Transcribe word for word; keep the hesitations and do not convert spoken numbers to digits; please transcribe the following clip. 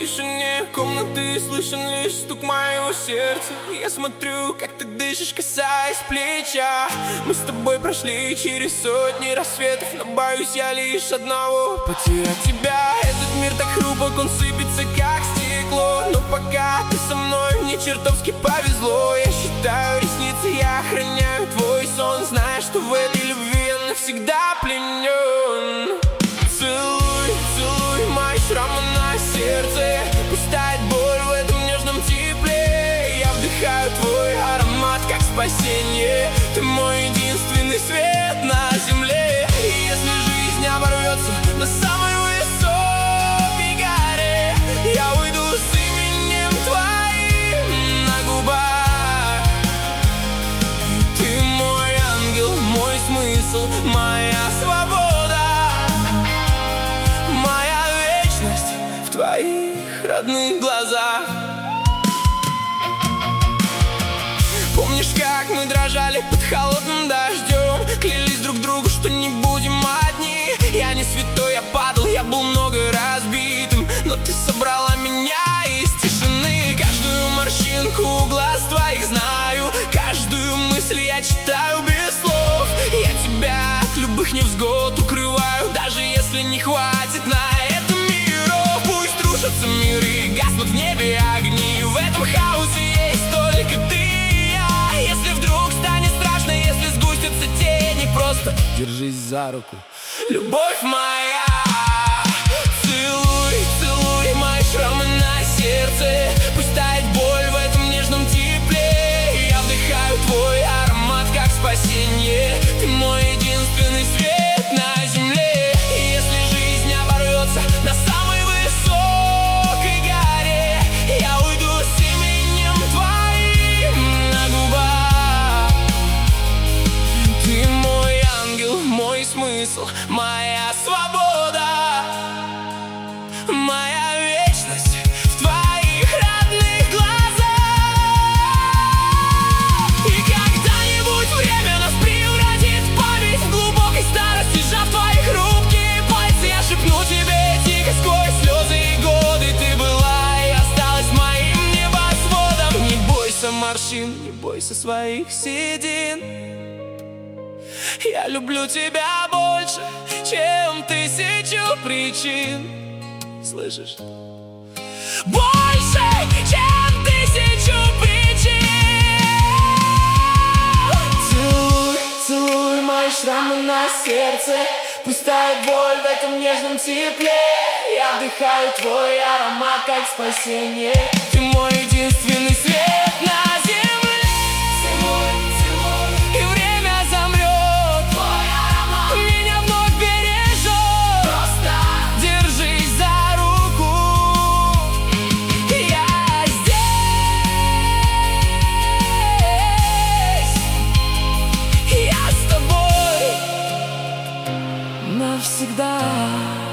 тишине комнаты слышен лишь стук моего сердца. Я смотрю, как ты дышишь, касаясь плеча. Мы с тобой прошли через сотни рассветов, но боюсь я лишь одного — потерять тебя. Этот мир так хрупок, он сыпется как стекло, но пока ты со мной, мне чертовски повезло. Я считаю ресницы, я охраняю твой сон, зная, что в этой любви я навсегда пленен. Целуй, целуй мои шрамы на сердце, пусть тает боль в этом нежном тепле. Я вдыхаю твой аромат как спасение, ты мой единственный свет на земле. И если жизнь оборвется на самой высокой горе, я уйду с именем твоим на губах. Ты мой ангел, мой смысл, моя свобода, в твоих родных глазах. Помнишь, как мы дрожали под холодным дождем, клялись друг другу, что не будем одни. Я не святой, я падал, я был много разбитым, но ты собрала меня из тишины. Каждую морщинку глаз твоих знаю, каждую мысль я читаю без слов. Я тебя от любых невзгод укрываю, даже если не хватит на это миров. Пусть рушатся миры, гаснут в небе огни, в этом хаосе есть только ты и я. Если вдруг станет страшно, если сгустятся тени, просто держись за руку, любовь моя. Целуй, целуй мои шрамы на сердце, пусть тает боль в этом нежном тепле. Я вдыхаю твой аромат как спасение, ты мой единственный свет на земле. И если жизнь оборвется на самой высокой горе, я уйду с именем твоим на губах. Ты мой ангел, мой смысл, моя свобода, моя вечность в твоих родных глазах. И когда-нибудь время нас превратит в память в глубокой старости, сжав твои хрупкие пальцы, я шепну тебе тихо сквозь слезы и годы: ты была и осталась моим небосводом. Не бойся морщин, не бойся своих седин, я люблю тебя больше, чем тысячу причин. Слышишь? Больше, чем тысячу причин. Целуй, целуй мои шрамы на сердце, пусть тает боль в этом нежном тепле. Я вдыхаю твой аромат как спасение, ты мой единственный свет на земле. Навсегда.